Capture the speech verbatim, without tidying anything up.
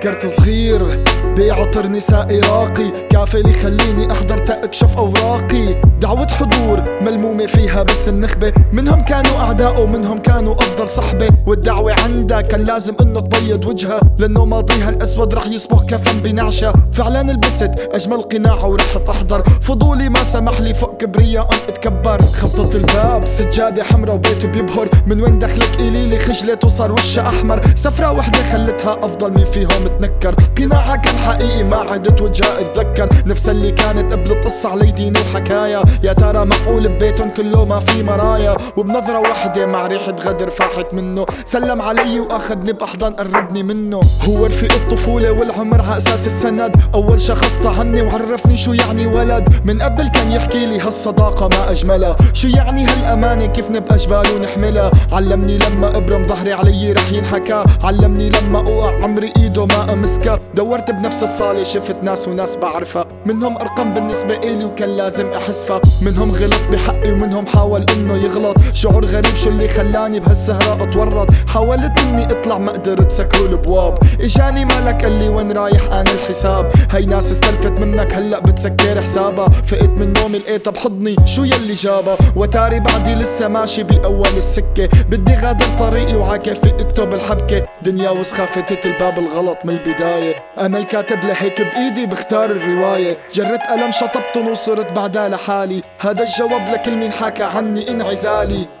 تفكرت صغير بعطر نسائي راقي كافل يخليني احضر تأكشف اوراقي. دعوة حضور ملمومة فيها بس النخبة، منهم كانوا اعداء ومنهم كانوا افضل صحبة. والدعوة عندها كان لازم انه تبيض وجهها، لانه ماضيها الاسود رح يصبغ كفن بنعشة. فعلا لبست اجمل قناع ورحت احضر، فضولي ما سمح لي فوق كبرياء اتكبر. خبطت الباب سجادة حمرا وبيته بيبهر، من وين دخلك قليلي خجلت وصار وشها احمر. سفرة وحدة خلتها افضل مين فيهم تنكر، قناعها كان حقيقي ما عدت وجهها اتذكر. نفس اللي كانت قبل القصة علي دين وحكايا، يا ترى معقول ببيتهم كله ما في مرايا. وبنظرة وحدة مع ريحة غدر فاحت منه، سلم علي واخذني باحضان قربني منه. هو رفيق الطفولة والعمر ع اساس السند، اول شخص طعني وعرفني شو يعني ولد. من قبل كان يحكي لي هالصداقة ما اجملها، شو يعني هالامانة كيف نبقى جبال ونحملها. علمني لما ابرم ظهري علي رح ينحكى، علمني لما اوقع عمري ايده ما امسكها. دورت بنفس الصالة شفت ناس وناس بعرفها، منهم ارقام بالنسبة الي وكان لازم احسفها. منهم غلط بحقي ومنهم حاول انه يغلط، شعور غريب شو اللي خلاني بهالسهرة اتورط. حاولت اني اطلع ما قدرت سكروا الابواب، اجاني مالك قال لي وين رايح انا الحساب. هاي ناس استلفت منك هلا بتسكر حسابها. فقت من نومي لقيتها بحضني شو يلي جابها، وتاري بعدي لسه ماشي باول السكة. بدي غادر طريقي وعاكفي اكتب الحبكة، دنيا وسخة فتت الباب الغلط من البداية. انا الكاتب لهيك بايدي بختار الرواية، جرت قلم شطبت وصرت بعدها لحالي. هذا الجواب لكل مين حكى عني انعزالي.